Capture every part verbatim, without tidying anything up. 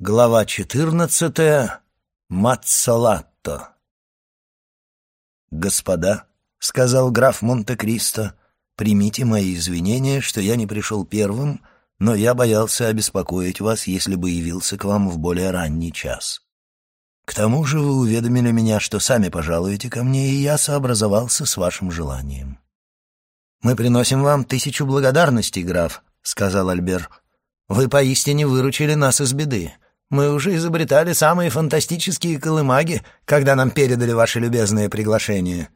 Глава четырнадцатая. Маццолатто. «Господа», — сказал граф Монте-Кристо, — «примите мои извинения, что я не пришел первым, но я боялся обеспокоить вас, если бы явился к вам в более ранний час. К тому же вы уведомили меня, что сами пожалуете ко мне, и я сообразовался с вашим желанием». «Мы приносим вам тысячу благодарностей, граф», — сказал Альбер. «Вы поистине выручили нас из беды. Мы уже изобретали самые фантастические колымаги, когда нам передали ваше любезное приглашение».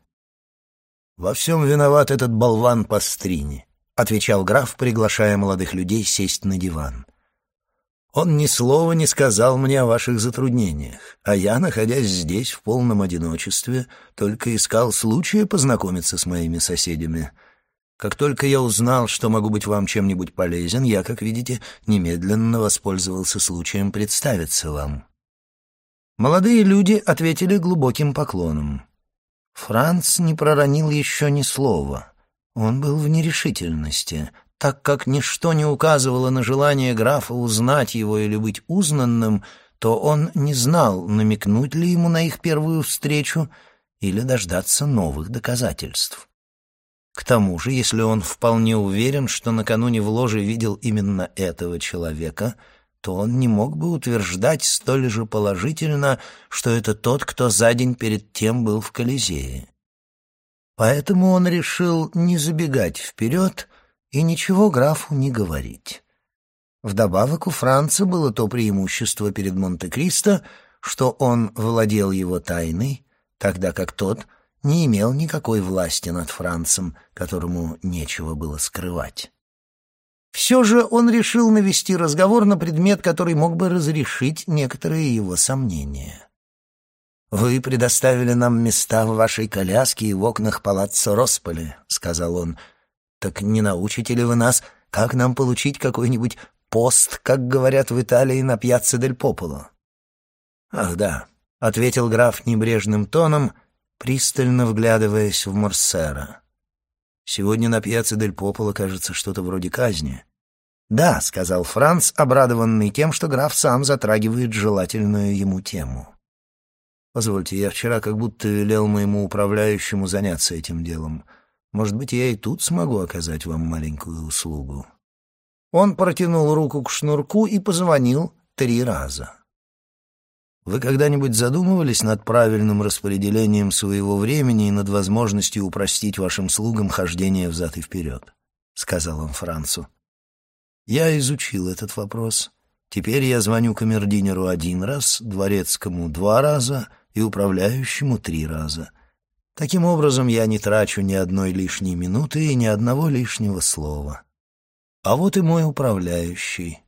«Во всем виноват этот болван Пастрини», — отвечал граф, приглашая молодых людей сесть на диван. «Он ни слова не сказал мне о ваших затруднениях, а я, находясь здесь в полном одиночестве, только искал случая познакомиться с моими соседями. Как только я узнал, что могу быть вам чем-нибудь полезен, я, как видите, немедленно воспользовался случаем представиться вам». Молодые люди ответили глубоким поклоном. Франц не проронил еще ни слова. Он был в нерешительности, так как ничто не указывало на желание графа узнать его или быть узнанным, то он не знал, намекнуть ли ему на их первую встречу или дождаться новых доказательств. К тому же, если он вполне уверен, что накануне в ложе видел именно этого человека, то он не мог бы утверждать столь же положительно, что это тот, кто за день перед тем был в Колизее. Поэтому он решил не забегать вперед и ничего графу не говорить. Вдобавок у Франца было то преимущество перед Монте-Кристо, что он владел его тайной, тогда как тот не имел никакой власти над Францем, которому нечего было скрывать. Все же он решил навести разговор на предмет, который мог бы разрешить некоторые его сомнения. «Вы предоставили нам места в вашей коляске и в окнах палаццо Росполи», — сказал он. «Так не научите ли вы нас, как нам получить какой-нибудь пост, как говорят в Италии, на пьяцца дель Пополо?» «Ах, да», — ответил граф небрежным тоном, пристально вглядываясь в Морсера. «Сегодня на пьяцца дель Пополо, кажется, что-то вроде казни». «Да», — сказал Франц, обрадованный тем, что граф сам затрагивает желательную ему тему. «Позвольте, я вчера как будто велел моему управляющему заняться этим делом. Может быть, я и тут смогу оказать вам маленькую услугу». Он протянул руку к шнурку и позвонил три раза. «Вы когда-нибудь задумывались над правильным распределением своего времени и над возможностью упростить вашим слугам хождение взад и вперед?» — сказал он Францу. «Я изучил этот вопрос. Теперь я звоню камердинеру один раз, дворецкому два раза и управляющему три раза. Таким образом, я не трачу ни одной лишней минуты и ни одного лишнего слова. А вот и мой управляющий».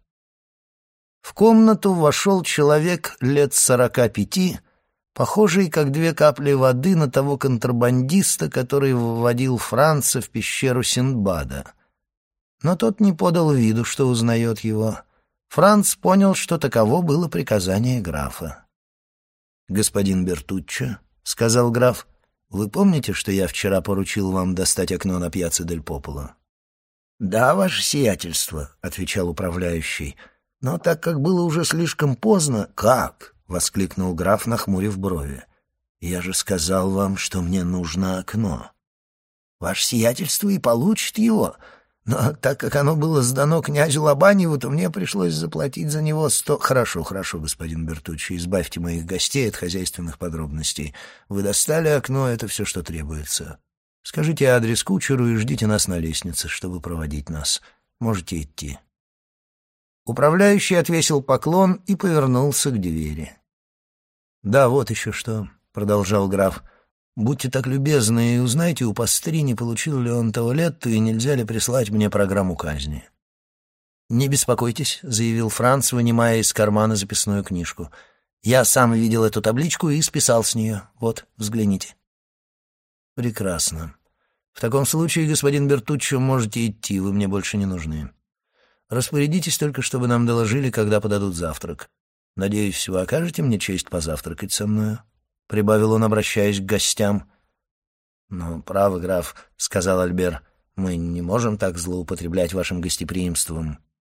В комнату вошел человек лет сорока пяти, похожий, как две капли воды, на того контрабандиста, который вводил Франца в пещеру Синдбада. Но тот не подал виду, что узнает его. Франц понял, что таково было приказание графа. «Господин Бертуччо», — сказал граф, — «вы помните, что я вчера поручил вам достать окно на пьяцца дель Пополо?» «Да, ваше сиятельство», — отвечал управляющий. «Но так как было уже слишком поздно...» «Как?» — воскликнул граф, нахмурив брови. «Я же сказал вам, что мне нужно окно». «Ваше сиятельство и получит его, но так как оно было сдано князю Лобаневу, то мне пришлось заплатить за него сто...» «Хорошо, хорошо, господин Бертуччо, избавьте моих гостей от хозяйственных подробностей. Вы достали окно, это все, что требуется. Скажите адрес кучеру и ждите нас на лестнице, чтобы проводить нас. Можете идти». Управляющий отвесил поклон и повернулся к двери. «Да, вот еще что», — продолжал граф. «Будьте так любезны и узнайте у Пастрини, получил ли он туалетту и нельзя ли прислать мне программу казни». «Не беспокойтесь», — заявил Франц, вынимая из кармана записную книжку. «Я сам видел эту табличку и списал с нее. Вот, взгляните». «Прекрасно. В таком случае, господин Бертуччо, можете идти, вы мне больше не нужны. Распорядитесь только, чтобы нам доложили, когда подадут завтрак. Надеюсь, вы окажете мне честь позавтракать со мною?» — прибавил он, обращаясь к гостям. «Но, право, граф», — сказал Альбер, — «мы не можем так злоупотреблять вашим гостеприимством».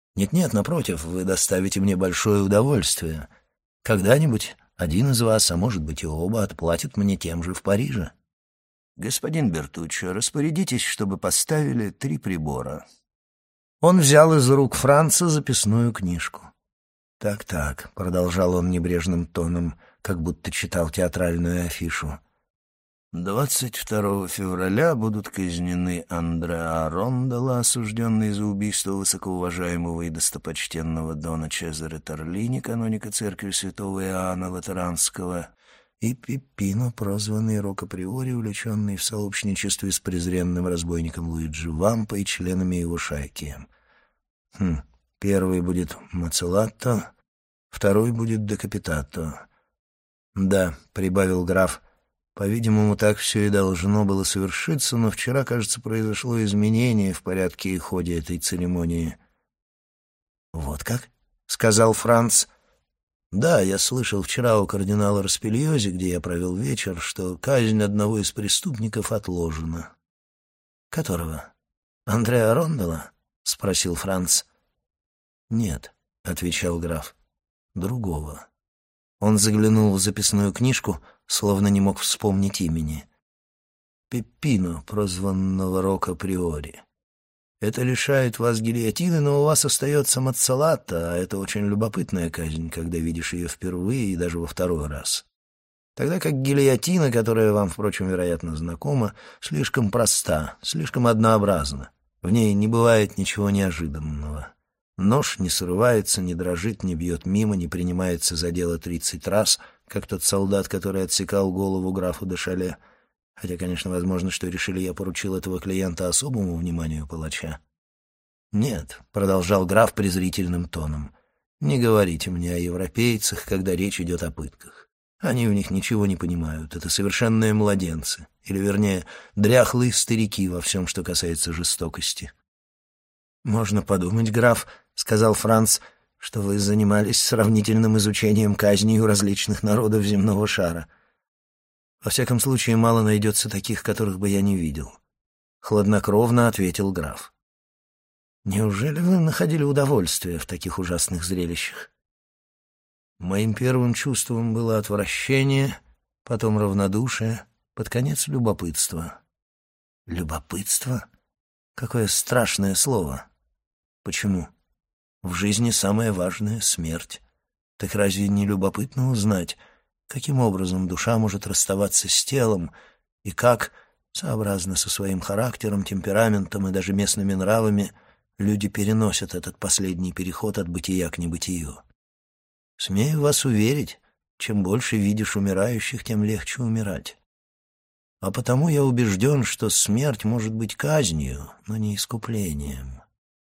Нет-нет, напротив, вы доставите мне большое удовольствие. Когда-нибудь один из вас, а может быть и оба, отплатят мне тем же в Париже. Господин Бертуччо, распорядитесь, чтобы поставили три прибора. Он взял из рук Франца записную книжку. «Так-так», — продолжал он небрежным тоном, как будто читал театральную афишу. «двадцать второго февраля будут казнены Андреа Ронделла, осужденный за убийство высокоуважаемого и достопочтенного дона Чезаре Торлини, каноника церкви святого Иоанна Латеранского, и Пиппино, прозванный Рокко-Приори, увлеченный в сообщничестве с презренным разбойником Луиджи Вампо и членами его шайки. Хм, первый будет Мацелатто, второй будет Декапитато. Да, — прибавил граф, — по-видимому, так все и должно было совершиться, но вчера, кажется, произошло изменение в порядке и ходе этой церемонии. «Вот как?» — сказал Франц. «Да, я слышал вчера у кардинала Распильози, где я провел вечер, что казнь одного из преступников отложена». «Которого? Андреа Ронделла?» — спросил Франц. «Нет», — отвечал граф, — «другого». Он заглянул в записную книжку, словно не мог вспомнить имени. «Пиппино, прозванного Рокко-Приори. Это лишает вас гильотины, но у вас остается Мацелатто, а это очень любопытная казнь, когда видишь ее впервые и даже во второй раз. Тогда как гильотина, которая вам, впрочем, вероятно, знакома, слишком проста, слишком однообразна. В ней не бывает ничего неожиданного. Нож не срывается, не дрожит, не бьет мимо, не принимается за дело тридцать раз, как тот солдат, который отсекал голову графу де Шале. Хотя, конечно, возможно, что решили, я поручил этого клиента особому вниманию палача. «Нет», — продолжал граф презрительным тоном, — «не говорите мне о европейцах, когда речь идет о пытках. Они в них ничего не понимают, это совершенные младенцы, или, вернее, дряхлые старики во всем, что касается жестокости». «Можно подумать, граф», — сказал Франц, — «что вы занимались сравнительным изучением казней у различных народов земного шара. Во всяком случае, мало найдется таких, которых бы я не видел». Хладнокровно ответил граф. «Неужели вы находили удовольствие в таких ужасных зрелищах?» Моим первым чувством было отвращение, потом равнодушие, под конец любопытство. Любопытство? Какое страшное слово. Почему? В жизни самое важное — смерть. Так разве не любопытно узнать, каким образом душа может расставаться с телом и как, сообразно со своим характером, темпераментом и даже местными нравами, люди переносят этот последний переход от бытия к небытию? Смею вас уверить, чем больше видишь умирающих, тем легче умирать. А потому я убежден, что смерть может быть казнью, но не искуплением.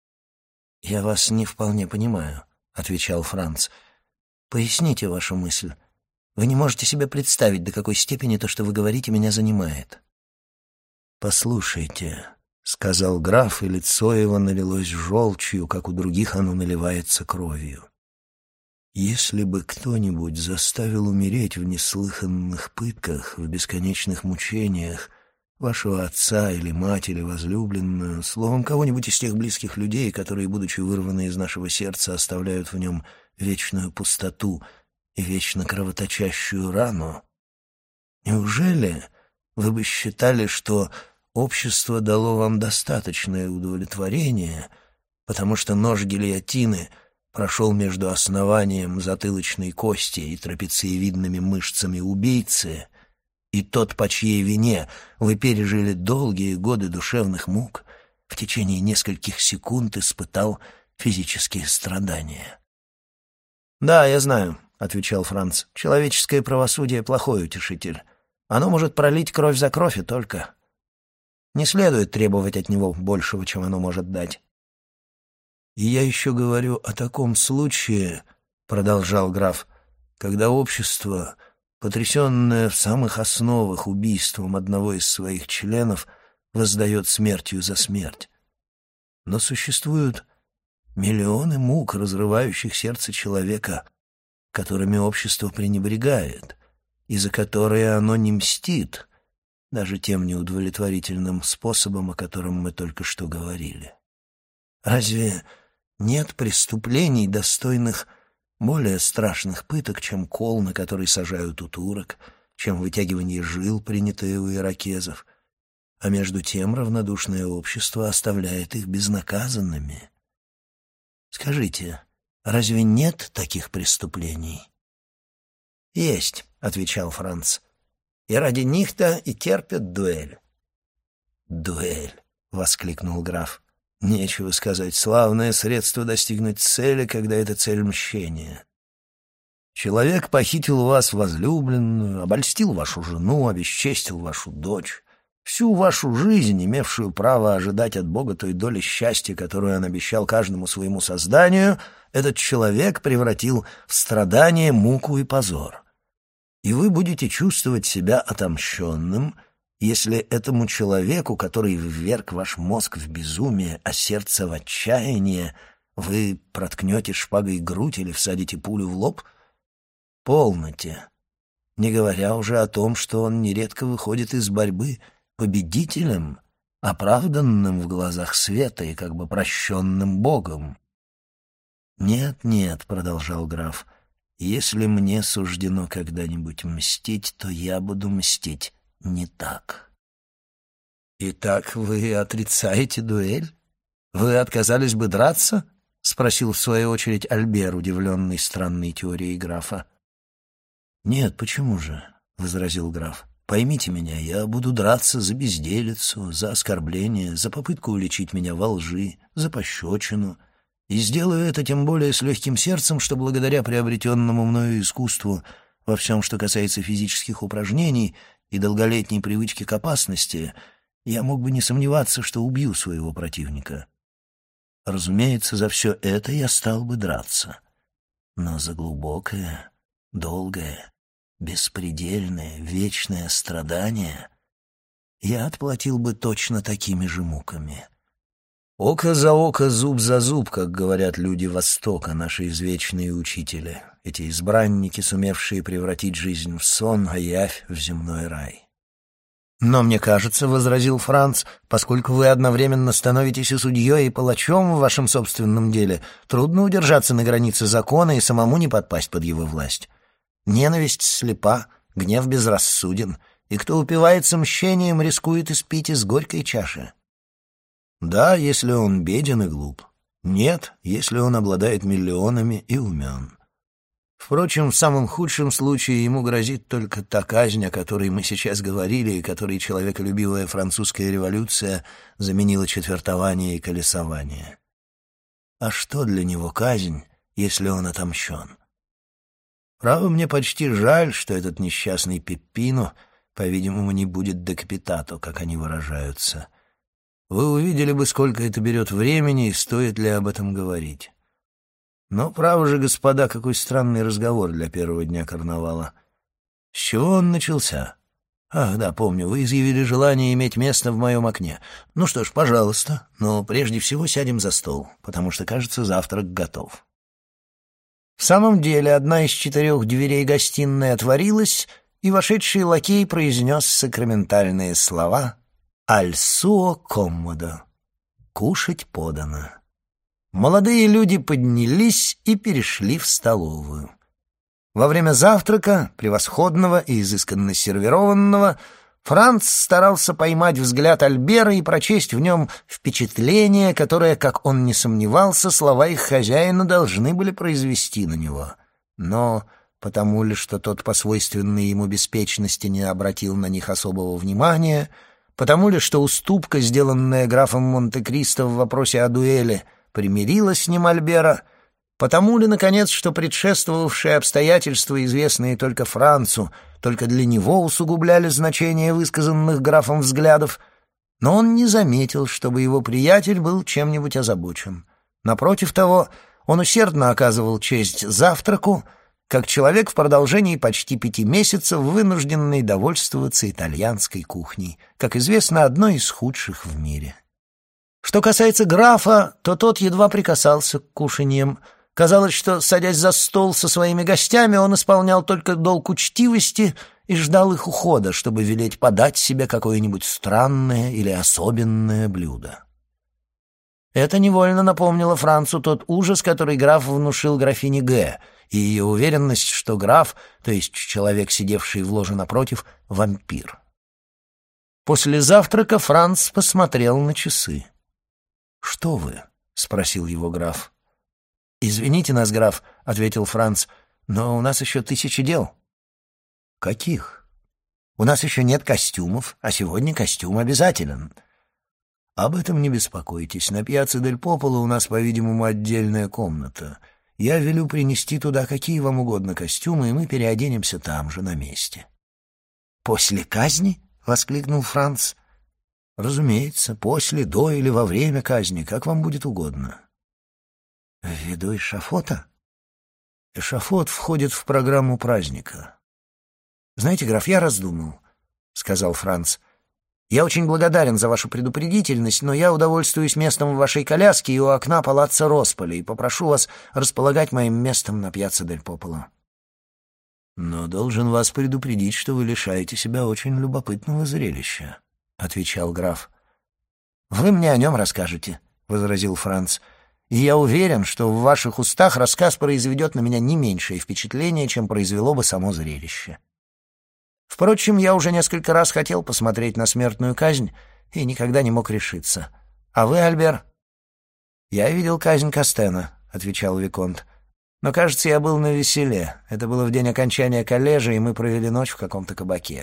«Я вас не вполне понимаю», — отвечал Франц. «Поясните вашу мысль. Вы не можете себе представить, до какой степени то, что вы говорите, меня занимает». «Послушайте», — сказал граф, и лицо его налилось желчью, как у других оно наливается кровью. «Если бы кто-нибудь заставил умереть в неслыханных пытках, в бесконечных мучениях, вашего отца или мать или возлюбленную, словом, кого-нибудь из тех близких людей, которые, будучи вырваны из нашего сердца, оставляют в нем вечную пустоту и вечно кровоточащую рану, неужели вы бы считали, что общество дало вам достаточное удовлетворение, потому что нож гильотины прошел между основанием затылочной кости и трапециевидными мышцами убийцы, и тот, по чьей вине вы пережили долгие годы душевных мук, в течение нескольких секунд испытал физические страдания?» «Да, я знаю», — отвечал Франц. «Человеческое правосудие — плохой утешитель. Оно может пролить кровь за кровь и только. Не следует требовать от него большего, чем оно может дать». «И я еще говорю о таком случае, — продолжал граф, — когда общество, потрясенное в самых основах убийством одного из своих членов, воздает смертью за смерть. Но существуют миллионы мук, разрывающих сердце человека, которыми общество пренебрегает, и за которые оно не мстит, даже тем неудовлетворительным способом, о котором мы только что говорили. Разве Нет преступлений, достойных более страшных пыток, чем кол, на который сажают у турок, чем вытягивание жил, принятое у иракезов, а между тем равнодушное общество оставляет их безнаказанными. Скажите, разве нет таких преступлений? «Есть», — отвечал Франц, — «и ради них-то и терпят дуэль». «Дуэль», — воскликнул граф. «Нечего сказать, славное средство достигнуть цели, когда это цель мщения. Человек похитил у вас возлюбленную, обольстил вашу жену, обесчестил вашу дочь. Всю вашу жизнь, имевшую право ожидать от Бога той доли счастья, которую он обещал каждому своему созданию, этот человек превратил в страдание, муку и позор. И вы будете чувствовать себя отомщенным, если этому человеку, который вверг ваш мозг в безумие, а сердце в отчаяние, вы проткнете шпагой грудь или всадите пулю в лоб? Полноте. Не говоря уже о том, что он нередко выходит из борьбы победителем, оправданным в глазах света и как бы прощенным Богом. «Нет, нет», — продолжал граф, — «если мне суждено когда-нибудь мстить, то я буду мстить не так». «Итак, вы отрицаете дуэль? Вы отказались бы драться?» — спросил в свою очередь Альбер, удивленный странной теорией графа. «Нет, почему же?» — возразил граф. «Поймите меня, я буду драться за безделицу, за оскорбление, за попытку уличить меня во лжи, за пощечину. И сделаю это тем более с легким сердцем, что благодаря приобретенному мною искусству во всем, что касается физических упражнений и долголетней привычки к опасности, я мог бы не сомневаться, что убью своего противника. Разумеется, за все это я стал бы драться. Но за глубокое, долгое, беспредельное, вечное страдание я отплатил бы точно такими же муками. Око за око, зуб за зуб, как говорят люди Востока, наши извечные учители, эти избранники, сумевшие превратить жизнь в сон, а явь в земной рай. «Но мне кажется, — возразил Франц, — поскольку вы одновременно становитесь и судьей, и палачом в вашем собственном деле, трудно удержаться на границе закона и самому не подпасть под его власть. Ненависть слепа, гнев безрассуден, и кто упивается мщением, рискует испить из горькой чаши. Да, если он беден и глуп. Нет, если он обладает миллионами и умен. Впрочем, в самом худшем случае ему грозит только та казнь, о которой мы сейчас говорили, и которой человеколюбивая французская революция заменила четвертование и колесование. А что для него казнь, если он отомщен? Право, мне почти жаль, что этот несчастный Пеппино, по-видимому, не будет декапитато, как они выражаются. Вы увидели бы, сколько это берет времени и стоит ли об этом говорить. Но, право же, господа, какой странный разговор для первого дня карнавала. С чего он начался? Ах, да, помню, вы изъявили желание иметь место в моем окне. Ну что ж, пожалуйста, но прежде всего сядем за стол, потому что, кажется, завтрак готов». В самом деле, одна из четырех дверей гостиной отворилась, и вошедший лакей произнес сакраментальные слова «Аль суо коммодо» — «Кушать подано». Молодые люди поднялись и перешли в столовую. Во время завтрака, превосходного и изысканно сервированного, Франц старался поймать взгляд Альбера и прочесть в нем впечатление, которое, как он не сомневался, слова их хозяина должны были произвести на него. Но потому ли, что тот по свойственной ему беспечности не обратил на них особого внимания, потому ли, что уступка, сделанная графом Монте-Кристо в вопросе о дуэли, примирила с ним Альбера, потому ли, наконец, что предшествовавшие обстоятельства, известные только Францу, только для него усугубляли значение высказанных графом взглядов, но он не заметил, чтобы его приятель был чем-нибудь озабочен. Напротив того, он усердно оказывал честь завтраку, как человек в продолжении почти пяти месяцев, вынужденный довольствоваться итальянской кухней, как известно, одной из худших в мире. Что касается графа, то тот едва прикасался к кушаньям. Казалось, что, садясь за стол со своими гостями, он исполнял только долг учтивости и ждал их ухода, чтобы велеть подать себе какое-нибудь странное или особенное блюдо. Это невольно напомнило Францу тот ужас, который граф внушил графине Г., и ее уверенность, что граф, то есть человек, сидевший в ложе напротив, вампир. После завтрака Франц посмотрел на часы. «Что вы?» — спросил его граф. «Извините нас, граф», — ответил Франц, — «но у нас еще тысячи дел». «Каких?» «У нас еще нет костюмов, а сегодня костюм обязателен». «Об этом не беспокойтесь. На пьяцца дель Пополо у нас, по-видимому, отдельная комната. Я велю принести туда какие вам угодно костюмы, и мы переоденемся там же, на месте». «После казни?» — воскликнул Франц. «Разумеется, после, до или во время казни, как вам будет угодно». «Ввиду эшафота?» «Эшафот входит в программу праздника». «Знаете, граф, я раздумал», — сказал Франц. «Я очень благодарен за вашу предупредительность, но я удовольствуюсь местом в вашей коляске и у окна палаццо Росполи и попрошу вас располагать моим местом на пьяцца дель Пополо». «Но должен вас предупредить, что вы лишаете себя очень любопытного зрелища», — отвечал граф. «Вы мне о нем расскажете», — возразил Франц. «И я уверен, что в ваших устах рассказ произведет на меня не меньшее впечатление, чем произвело бы само зрелище. Впрочем, я уже несколько раз хотел посмотреть на смертную казнь и никогда не мог решиться. А вы, Альбер?» «Я видел казнь Кастена», — отвечал виконт. «Но, кажется, я был навеселе. Это было в день окончания коллежа, и мы провели ночь в каком-то кабаке».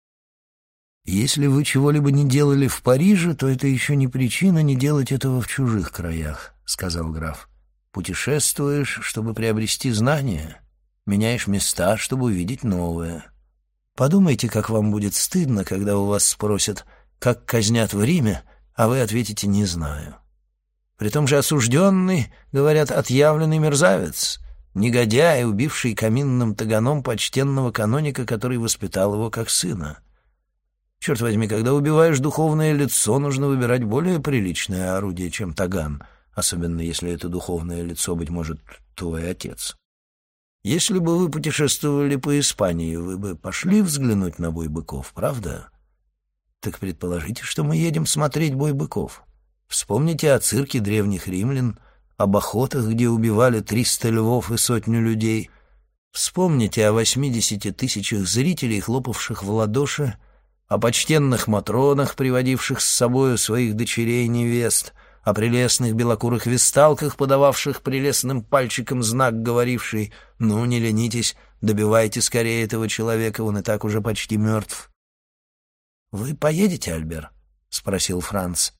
«Если вы чего-либо не делали в Париже, то это еще не причина не делать этого в чужих краях», — сказал граф. «Путешествуешь, чтобы приобрести знания, меняешь места, чтобы увидеть новое. Подумайте, как вам будет стыдно, когда у вас спросят, как казнят в Риме, а вы ответите «не знаю». При том же осужденный, говорят, отъявленный мерзавец, негодяй, убивший каминным таганом почтенного каноника, который воспитал его как сына. Черт возьми, когда убиваешь духовное лицо, нужно выбирать более приличное орудие, чем таган, особенно если это духовное лицо, быть может, твой отец. Если бы вы путешествовали по Испании, вы бы пошли взглянуть на бой быков, правда? Так предположите, что мы едем смотреть бой быков. Вспомните о цирке древних римлян, об охотах, где убивали триста львов и сотню людей. Вспомните о восьмидесяти тысячах зрителей, хлопавших в ладоши, о почтенных матронах, приводивших с собою своих дочерей и невест, о прелестных белокурых весталках, подававших прелестным пальчиком знак, говоривший «Ну, не ленитесь, добивайте скорее этого человека, он и так уже почти мертв». «Вы поедете, Альбер?» — спросил Франц.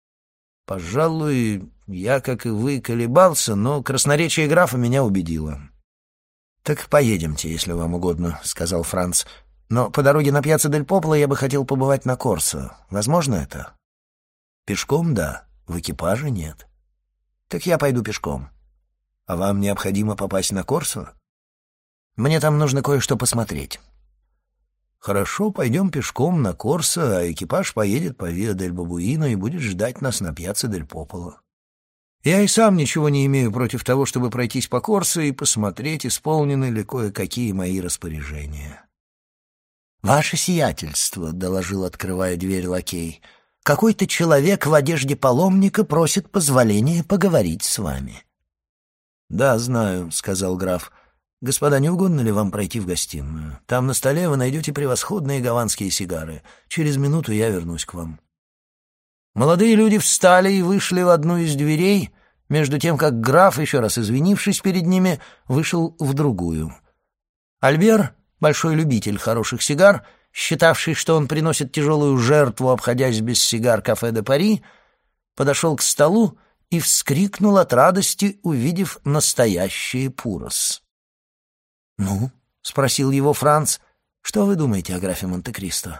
«Пожалуй, я, как и вы, колебался, но красноречие графа меня убедило». «Так поедемте, если вам угодно», — сказал Франц. «Но по дороге на пьяцца дель Пополо я бы хотел побывать на Корсо. Возможно это?» «Пешком, да. В экипаже нет». «Так я пойду пешком». «А вам необходимо попасть на Корсо?» «Мне там нужно кое-что посмотреть». «Хорошо, пойдем пешком на Корсо, а экипаж поедет по Виа дель Бабуино и будет ждать нас на пьяцца дель Пополо. Я и сам ничего не имею против того, чтобы пройтись по Корсо и посмотреть, исполнены ли кое-какие мои распоряжения». «Ваше сиятельство», — доложил, открывая дверь лакей, — «какой-то человек в одежде паломника просит позволения поговорить с вами». «Да, знаю», — сказал граф. «Господа, не угодно ли вам пройти в гостиную? Там на столе вы найдете превосходные гаванские сигары. Через минуту я вернусь к вам». Молодые люди встали и вышли в одну из дверей, между тем как граф, еще раз извинившись перед ними, вышел в другую. Альбер, большой любитель хороших сигар, считавший, что он приносит тяжелую жертву, обходясь без сигар кафе де Пари, подошел к столу и вскрикнул от радости, увидев настоящий пурос. «Ну?» — спросил его Франц. «Что вы думаете о графе Монте-Кристо?»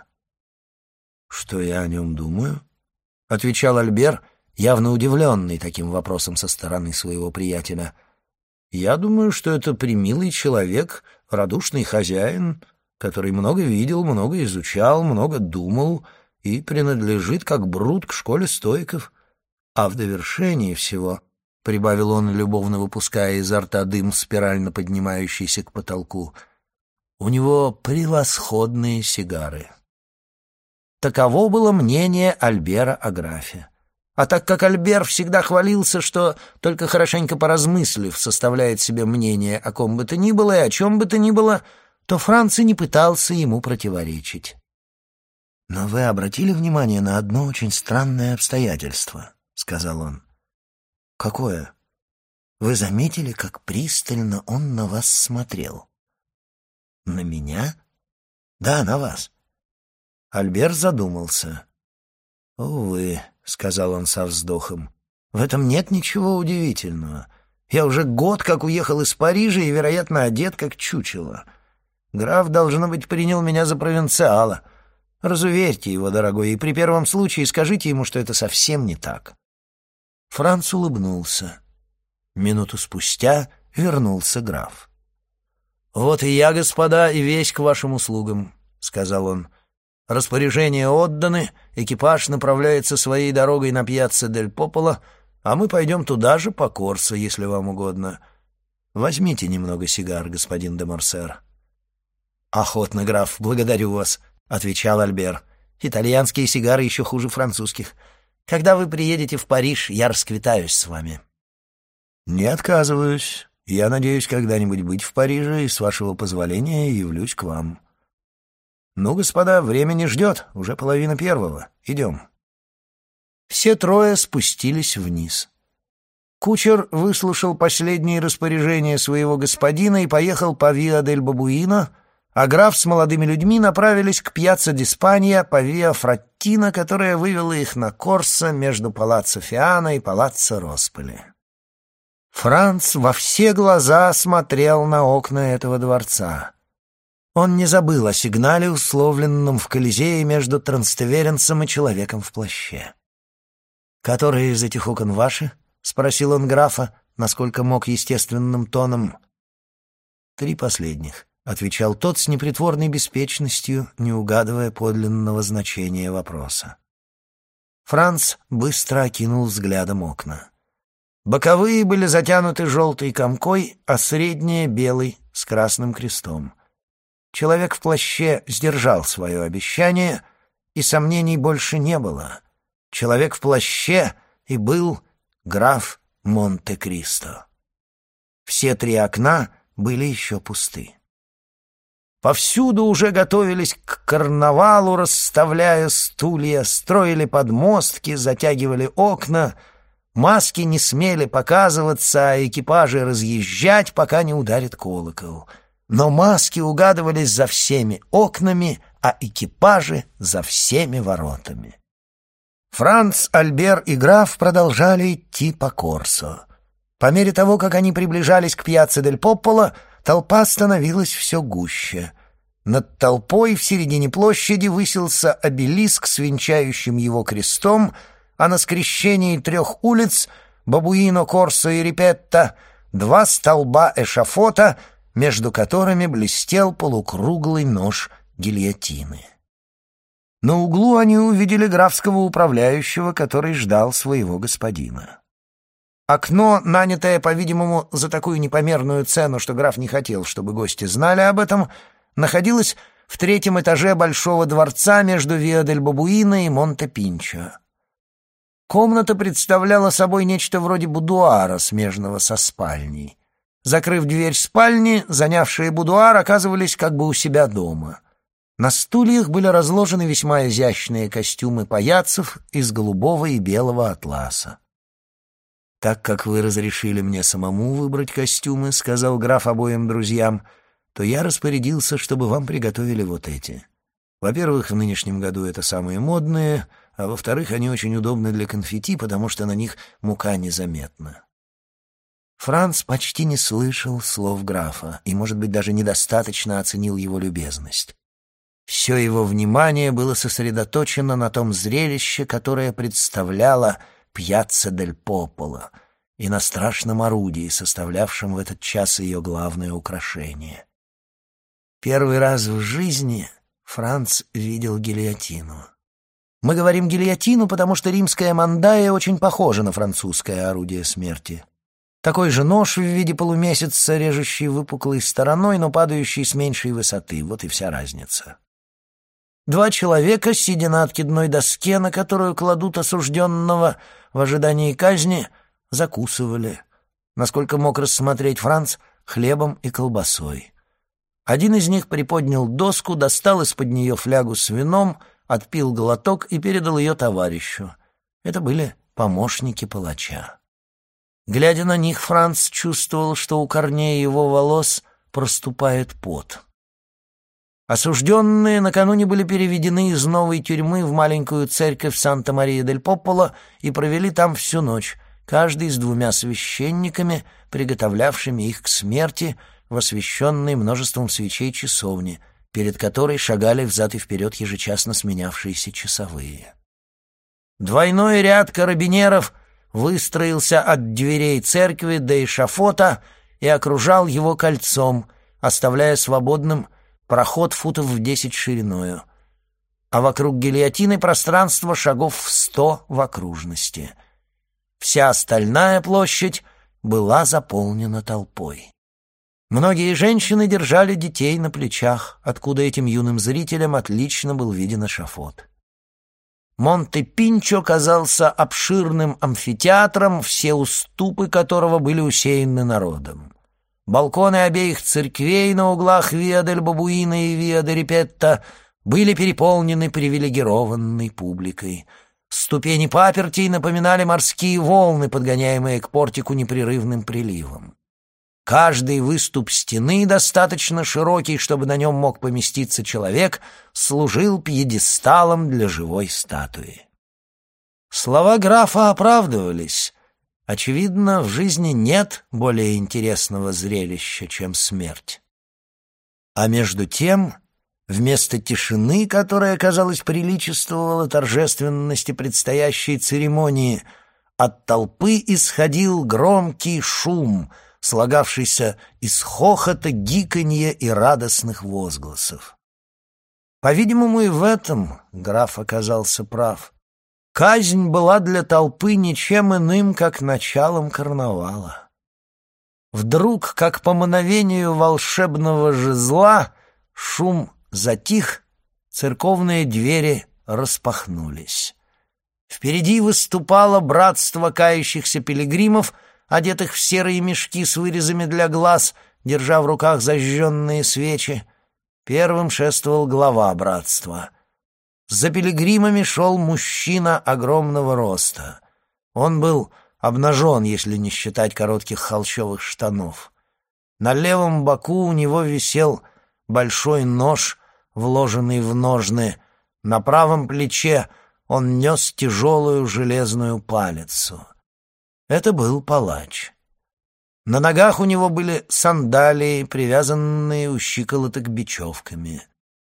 «Что я о нем думаю?» — отвечал Альбер, явно удивленный таким вопросом со стороны своего приятеля. «Я думаю, что это премилый человек, радушный хозяин, который много видел, много изучал, много думал и принадлежит, как Брут, к школе стоиков. А в довершении всего, — прибавил он, любовно выпуская изо рта дым, спирально поднимающийся к потолку, — у него превосходные сигары». Таково было мнение Альбера о графе. А так как Альбер всегда хвалился, что, только хорошенько поразмыслив, составляет себе мнение о ком бы то ни было и о чем бы то ни было, то Франц и не пытался ему противоречить. «Но вы обратили внимание на одно очень странное обстоятельство», — сказал он. «Какое? Вы заметили, как пристально он на вас смотрел?» «На меня?» «Да, на вас». Альбер задумался. «Увы», — сказал он со вздохом, — «в этом нет ничего удивительного. Я уже год как уехал из Парижа и, вероятно, одет как чучело. Граф, должно быть, принял меня за провинциала. Разуверьте его, дорогой, и при первом случае скажите ему, что это совсем не так». Франц улыбнулся. Минуту спустя вернулся граф. «Вот и я, господа, и весь к вашим услугам», — сказал он. «Распоряжения отданы, экипаж направляется своей дорогой на пьяцца дель Пополо, а мы пойдем туда же по Корсо, если вам угодно. Возьмите немного сигар, господин де Морсер». «Охотно, граф, благодарю вас», — отвечал Альбер. «Итальянские сигары еще хуже французских. Когда вы приедете в Париж, я расквитаюсь с вами». «Не отказываюсь. Я надеюсь когда-нибудь быть в Париже и, с вашего позволения, явлюсь к вам». «Ну, господа, время не ждет, уже половина первого. Идем». Все трое спустились вниз. Кучер выслушал последние распоряжения своего господина и поехал по Виа дель Бабуино, а граф с молодыми людьми направились к пьяцца ди Спанья по Виа Фраттино, которая вывела их на Корсо между Палаццо Фиано и Палаццо Росполи. Франц во все глаза смотрел на окна этого дворца. Он не забыл о сигнале, условленном в Колизее между транстеверенцем и человеком в плаще. «Которые из этих окон ваши?» — спросил он графа, насколько мог естественным тоном. «Три последних», — отвечал тот с непритворной беспечностью, не угадывая подлинного значения вопроса. Франц быстро окинул взглядом окна. Боковые были затянуты желтой комкой, а средние — белой, с красным крестом. Человек в плаще сдержал свое обещание, и сомнений больше не было. Человек в плаще и был граф Монте-Кристо. Все три окна были еще пусты. Повсюду уже готовились к карнавалу, расставляя стулья, строили подмостки, затягивали окна. Маски не смели показываться, а экипажи разъезжать, пока не ударит колокол. Но маски угадывались за всеми окнами, а экипажи за всеми воротами. Франц, Альбер и граф продолжали идти по Корсо. По мере того, как они приближались к пьяцца дель Пополо, толпа становилась все гуще. Над толпой в середине площади высился обелиск с венчающим его крестом, а на скрещении трех улиц — Бабуино, Корсо и Рипетто — два столба эшафота, между которыми блестел полукруглый нож гильотины. На углу они увидели графского управляющего, который ждал своего господина. Окно, нанятое, по-видимому, за такую непомерную цену, что граф не хотел, чтобы гости знали об этом, находилось в третьем этаже большого дворца между Виа дель Бабуино и Монте-Пинчо. Комната представляла собой нечто вроде будуара, смежного со спальней. Закрыв дверь спальни, занявшие будуар оказывались как бы у себя дома. На стульях были разложены весьма изящные костюмы паяцев из голубого и белого атласа. «Так как вы разрешили мне самому выбрать костюмы, — сказал граф обоим друзьям, — то я распорядился, чтобы вам приготовили вот эти. Во-первых, в нынешнем году это самые модные, а во-вторых, они очень удобны для конфетти, потому что на них мука незаметна». Франц почти не слышал слов графа и, может быть, даже недостаточно оценил его любезность. Все его внимание было сосредоточено на том зрелище, которое представляло пьяцца дель Пополо, и на страшном орудии, составлявшем в этот час ее главное украшение. Первый раз в жизни Франц видел гильотину. Мы говорим гильотину, потому что римская мандая очень похожа на французское орудие смерти. Такой же нож в виде полумесяца, режущий выпуклой стороной, но падающий с меньшей высоты. Вот и вся разница. Два человека, сидя на откидной доске, на которую кладут осужденного, в ожидании казни закусывали, насколько мог рассмотреть Франц, хлебом и колбасой. Один из них приподнял доску, достал из-под нее флягу с вином, отпил глоток и передал ее товарищу. Это были помощники палача. Глядя на них, Франц чувствовал, что у корней его волос проступает пот. Осужденные накануне были переведены из новой тюрьмы в маленькую церковь Санта-Мария-дель-Попполо и провели там всю ночь, каждый с двумя священниками, приготовлявшими их к смерти в освещенной множеством свечей часовне, перед которой шагали взад и вперед ежечасно сменявшиеся часовые. Двойной ряд карабинеров выстроился от дверей церкви до эшафота и окружал его кольцом, оставляя свободным проход футов в десять шириною, а вокруг гильотины пространство шагов в сто в окружности. Вся остальная площадь была заполнена толпой. Многие женщины держали детей на плечах, откуда этим юным зрителям отлично был виден эшафот. Монте-Пинчо казался обширным амфитеатром, все уступы которого были усеяны народом. Балконы обеих церквей на углах Виа-дель-Бабуина и Виа-де-Рипетто были переполнены привилегированной публикой. Ступени папертей напоминали морские волны, подгоняемые к портику непрерывным приливом. Каждый выступ стены, достаточно широкий, чтобы на нем мог поместиться человек, служил пьедесталом для живой статуи. Слова графа оправдывались. Очевидно, в жизни нет более интересного зрелища, чем смерть. А между тем, вместо тишины, которая, казалось, приличествовала торжественности предстоящей церемонии, от толпы исходил громкий шум, слагавшийся из хохота, гиканья и радостных возгласов. По-видимому, и в этом граф оказался прав. Казнь была для толпы ничем иным, как началом карнавала. Вдруг, как по мановению волшебного жезла, шум затих, церковные двери распахнулись. Впереди выступало братство кающихся пилигримов, одетых в серые мешки с вырезами для глаз, держа в руках зажженные свечи. Первым шествовал глава братства. За пилигримами шел мужчина огромного роста. Он был обнажен, если не считать коротких холщовых штанов. На левом боку у него висел большой нож, вложенный в ножны. На правом плече он нес тяжелую железную палицу. Это был палач. На ногах у него были сандалии, привязанные у щиколоток бечевками.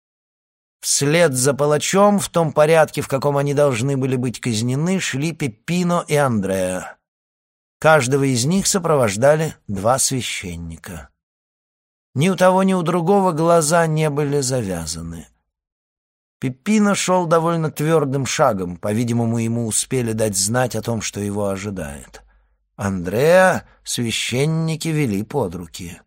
Вслед за палачом, в том порядке, в каком они должны были быть казнены, шли Пеппино и Андреа. Каждого из них сопровождали два священника. Ни у того, ни у другого глаза не были завязаны. Пеппино шел довольно твердым шагом, по-видимому, ему успели дать знать о том, что его ожидает. Андреа священники вели под руки.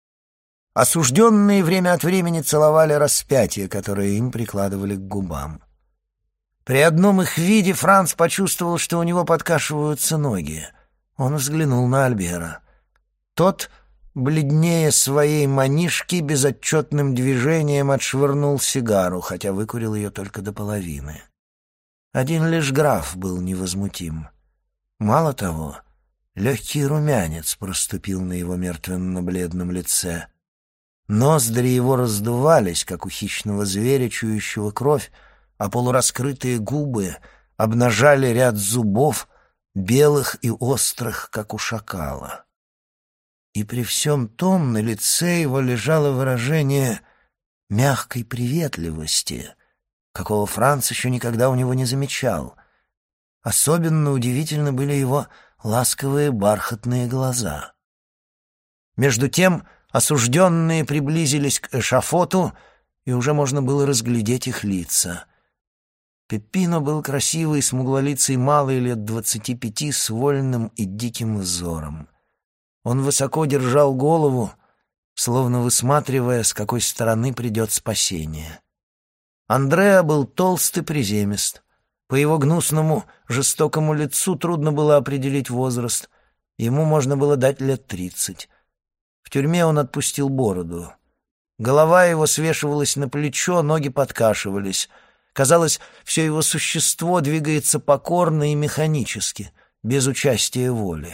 Осужденные время от времени целовали распятие, которое им прикладывали к губам. При одном их виде Франц почувствовал, что у него подкашиваются ноги. Он взглянул на Альбера. Тот, бледнее своей манишки, безотчетным движением отшвырнул сигару, хотя выкурил ее только до половины. Один лишь граф был невозмутим. Мало того, легкий румянец проступил на его мертвенно-бледном лице. Ноздри его раздувались, как у хищного зверя, чующего кровь, а полураскрытые губы обнажали ряд зубов, белых и острых, как у шакала. И при всем том на лице его лежало выражение мягкой приветливости, какого Франц еще никогда у него не замечал. Особенно удивительны были его ласковые бархатные глаза. Между тем осужденные приблизились к эшафоту, и уже можно было разглядеть их лица. Пеппино был красивый, смуглолицый малый лет двадцати пяти, с вольным и диким взором. Он высоко держал голову, словно высматривая, с какой стороны придет спасение. Андреа был толст и приземист. По его гнусному, жестокому лицу трудно было определить возраст. Ему можно было дать лет тридцать. В тюрьме он отпустил бороду. Голова его свешивалась на плечо, ноги подкашивались. Казалось, все его существо двигается покорно и механически, без участия воли.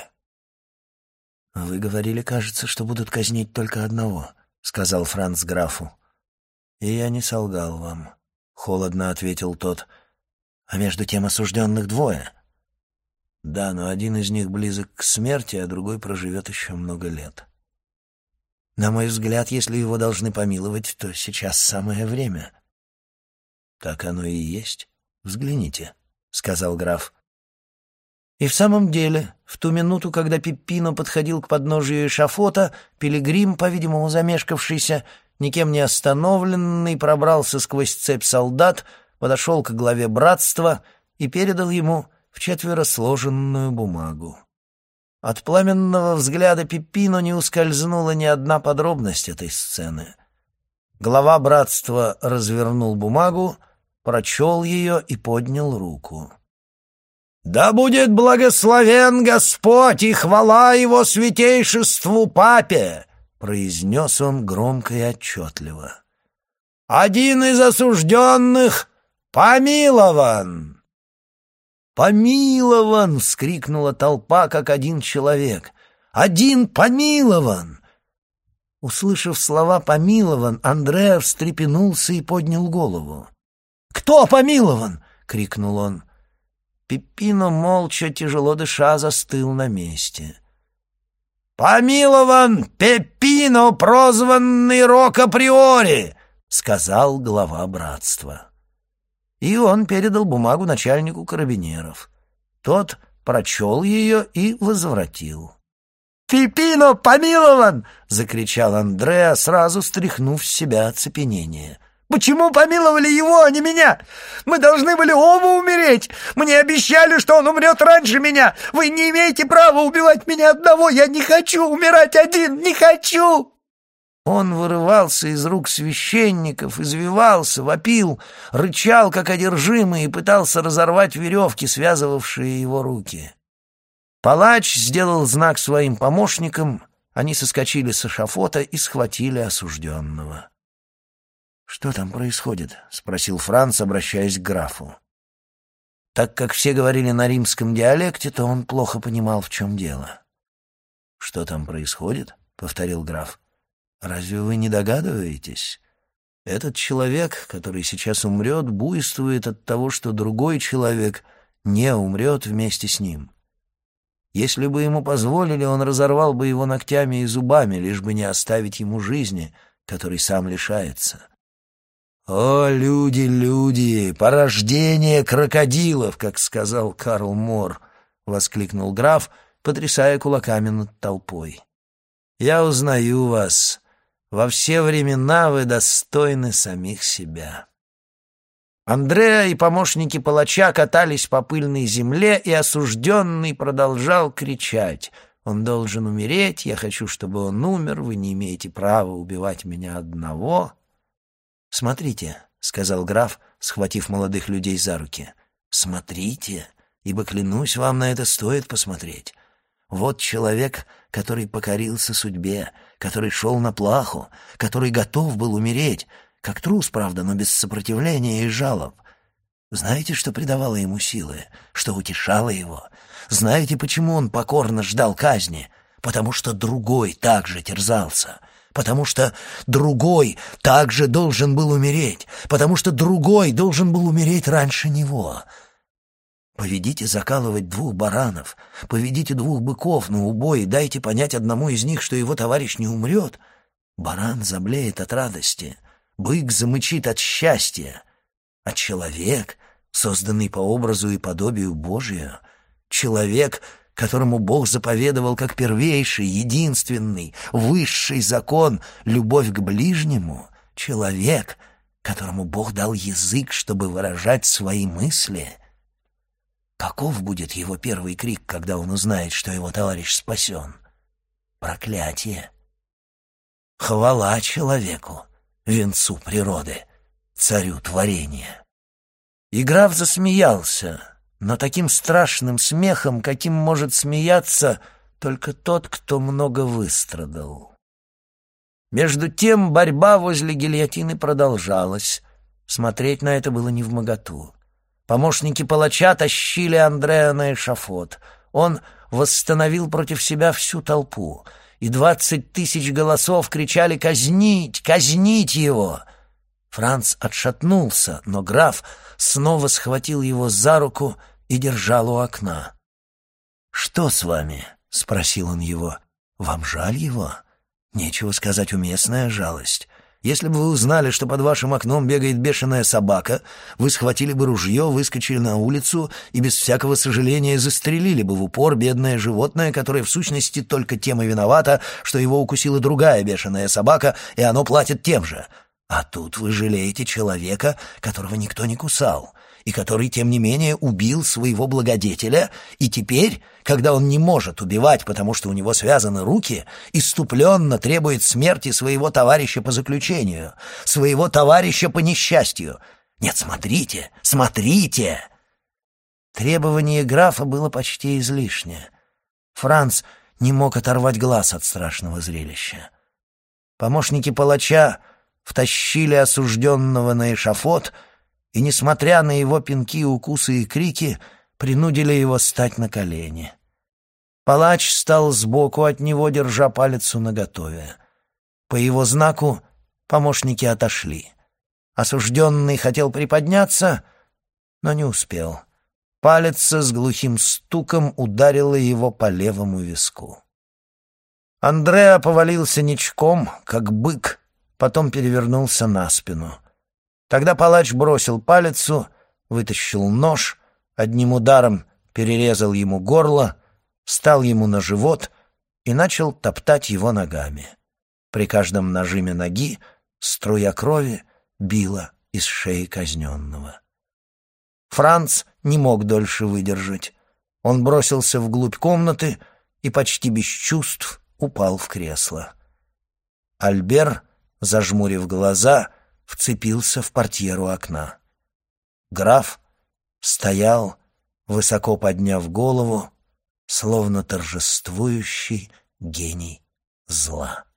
«Вы говорили, кажется, что будут казнить только одного», — сказал Франц графу. «И я не солгал вам», — холодно ответил тот. «А между тем осужденных двое». «Да, но один из них близок к смерти, а другой проживет еще много лет». «На мой взгляд, если его должны помиловать, то сейчас самое время». «Так оно и есть. Взгляните», — сказал граф. И в самом деле, в ту минуту, когда Пиппино подходил к подножию эшафота, пилигрим, по-видимому замешкавшийся, никем не остановленный, пробрался сквозь цепь солдат, подошел к главе братства и передал ему вчетверо сложенную бумагу. От пламенного взгляда Пиппино не ускользнула ни одна подробность этой сцены. Глава братства развернул бумагу, прочел ее и поднял руку. «Да будет благословен Господь и хвала Его святейшеству Папе!» — произнес он громко и отчетливо. «Один из осужденных помилован!» «Помилован!» — вскрикнула толпа, как один человек. «Один помилован!» Услышав слова «помилован», Андреа встрепенулся и поднял голову. «Кто помилован?» — крикнул он. Пиппино, молча, тяжело дыша, застыл на месте. «Помилован Пеппино, прозванный Рокко-Приори!» — сказал глава братства. И он передал бумагу начальнику карабинеров. Тот прочел ее и возвратил. «Пиппино помилован!» — закричал Андреа, сразу стряхнув с себя оцепенение. «Почему помиловали его, а не меня? Мы должны были оба умереть. Мне обещали, что он умрет раньше меня. Вы не имеете права убивать меня одного. Я не хочу умирать один, не хочу!» Он вырывался из рук священников, извивался, вопил, рычал, как одержимый, и пытался разорвать веревки, связывавшие его руки. Палач сделал знак своим помощникам, они соскочили с эшафота и схватили осужденного. «Что там происходит?» — спросил Франц, обращаясь к графу. Так как все говорили на римском диалекте, то он плохо понимал, в чем дело. «Что там происходит?» — повторил граф. «Разве вы не догадываетесь? Этот человек, который сейчас умрет, буйствует от того, что другой человек не умрет вместе с ним. Если бы ему позволили, он разорвал бы его ногтями и зубами, лишь бы не оставить ему жизни, которой сам лишается». «О, люди, люди! Порождение крокодилов!» как сказал Карл Мор, — воскликнул граф, потрясая кулаками над толпой. «Я узнаю вас. Во все времена вы достойны самих себя». Андреа и помощники палача катались по пыльной земле, и осужденный продолжал кричать: «Он должен умереть, я хочу, чтобы он умер, вы не имеете права убивать меня одного». «Смотрите», — сказал граф, схватив молодых людей за руки, — «смотрите, ибо, клянусь вам, на это стоит посмотреть. Вот человек, который покорился судьбе, который шел на плаху, который готов был умереть, как трус, правда, но без сопротивления и жалоб. Знаете, что придавало ему силы, что утешало его? Знаете, почему он покорно ждал казни? Потому что другой также терзался». Потому что другой также должен был умереть, потому что другой должен был умереть раньше него. Поведите закалывать двух баранов, поведите двух быков на убой и дайте понять одному из них, что его товарищ не умрет. Баран заблеет от радости, бык замычит от счастья, а человек, созданный по образу и подобию Божию, человек, которому Бог заповедовал как первейший, единственный, высший закон — любовь к ближнему, человек, которому Бог дал язык, чтобы выражать свои мысли. Каков будет его первый крик, когда он узнает, что его товарищ спасен? Проклятие. Хвала человеку, венцу природы, царю творения. И граф засмеялся, но таким страшным смехом, каким может смеяться только тот, кто много выстрадал. Между тем борьба возле гильотины продолжалась. Смотреть на это было невмоготу. Помощники палача тащили Андреа на эшафот. Он восстановил против себя всю толпу, и двадцать тысяч голосов кричали «Казнить! Казнить его!». Франц отшатнулся, но граф снова схватил его за руку и держал у окна. «Что с вами?» — спросил он его. «Вам жаль его?» «Нечего сказать, уместная жалость. Если бы вы узнали, что под вашим окном бегает бешеная собака, вы схватили бы ружье, выскочили на улицу и без всякого сожаления застрелили бы в упор бедное животное, которое в сущности только тем и виновато, что его укусила другая бешеная собака, и оно платит тем же. А тут вы жалеете человека, которого никто не кусал, и который, тем не менее, убил своего благодетеля, и теперь, когда он не может убивать, потому что у него связаны руки, исступленно требует смерти своего товарища по заключению, своего товарища по несчастью. Нет, смотрите, смотрите!» Требование графа было почти излишне. Франц не мог оторвать глаз от страшного зрелища. Помощники палача втащили осужденного на эшафот и, несмотря на его пинки, укусы и крики, принудили его стать на колени. Палач стал сбоку от него, держа палец наготове. По его знаку помощники отошли. Осужденный хотел приподняться, но не успел. Палец с глухим стуком ударила его по левому виску. Андреа повалился ничком, как бык, потом перевернулся на спину. Тогда палач бросил палицу, вытащил нож, одним ударом перерезал ему горло, встал ему на живот и начал топтать его ногами. При каждом нажиме ноги струя крови била из шеи казненного. Франц не мог дольше выдержать. Он бросился вглубь комнаты и почти без чувств упал в кресло. Альбер, зажмурив глаза, вцепился в портьеру окна. Граф стоял, высоко подняв голову, словно торжествующий гений зла.